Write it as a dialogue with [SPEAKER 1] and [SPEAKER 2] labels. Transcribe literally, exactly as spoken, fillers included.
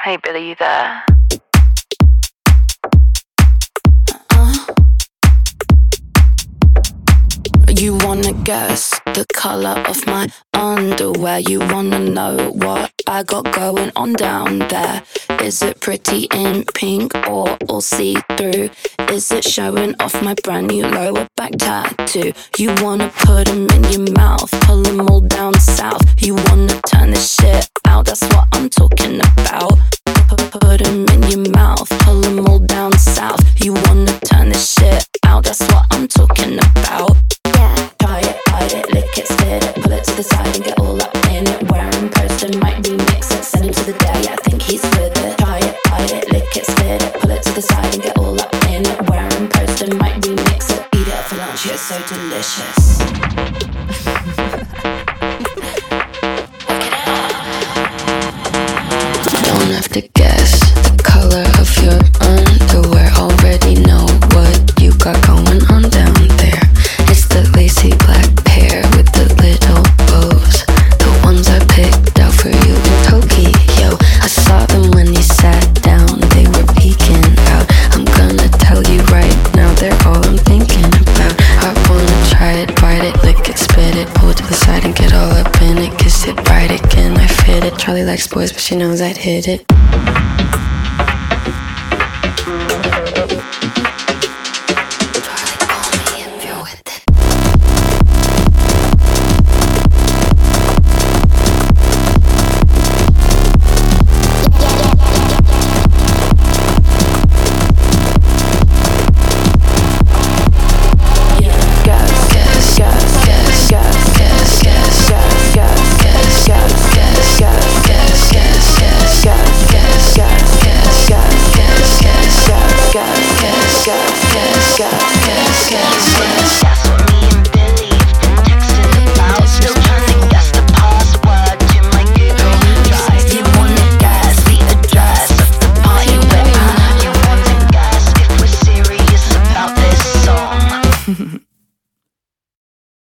[SPEAKER 1] Hey Billy, you there?
[SPEAKER 2] Uh, you wanna guess the color of my underwear? You wanna know what I got going on down there? Is it pretty in pink or all see-through? Is it showing off my brand new lower back tattoo? You wanna put them in your mouth, pull them all down south. You wanna turn this shit out, that's what I'm talking about. Put them in your mouth, pull them all down south. You wanna turn this shit out, that's what I'm talking about. Yeah. Try it, bite it, lick it, spit it, pull it to the side and get all up in it. Wear him, post him, might remix it, send him to the day, yeah, I think he's with it. Try it, bite it, lick it, spit it, pull it to the side and get all up in it. Wear him, post him, might remix it, eat it for lunch, it's so delicious. Don't have to guess the color of your underwear. Already know what you got going on down there. It's the lacy black pair with the little bows, the ones I picked out for you in Tokyo. I saw them when you sat down, they were peeking out. I'm gonna tell you right now, they're all I'm thinking about. I wanna try it, bite it, lick it, spit it, pull it to the side and get all up in it. Kiss it, ride it, can I fit it? Charlie likes boys, but she knows I'd hit it.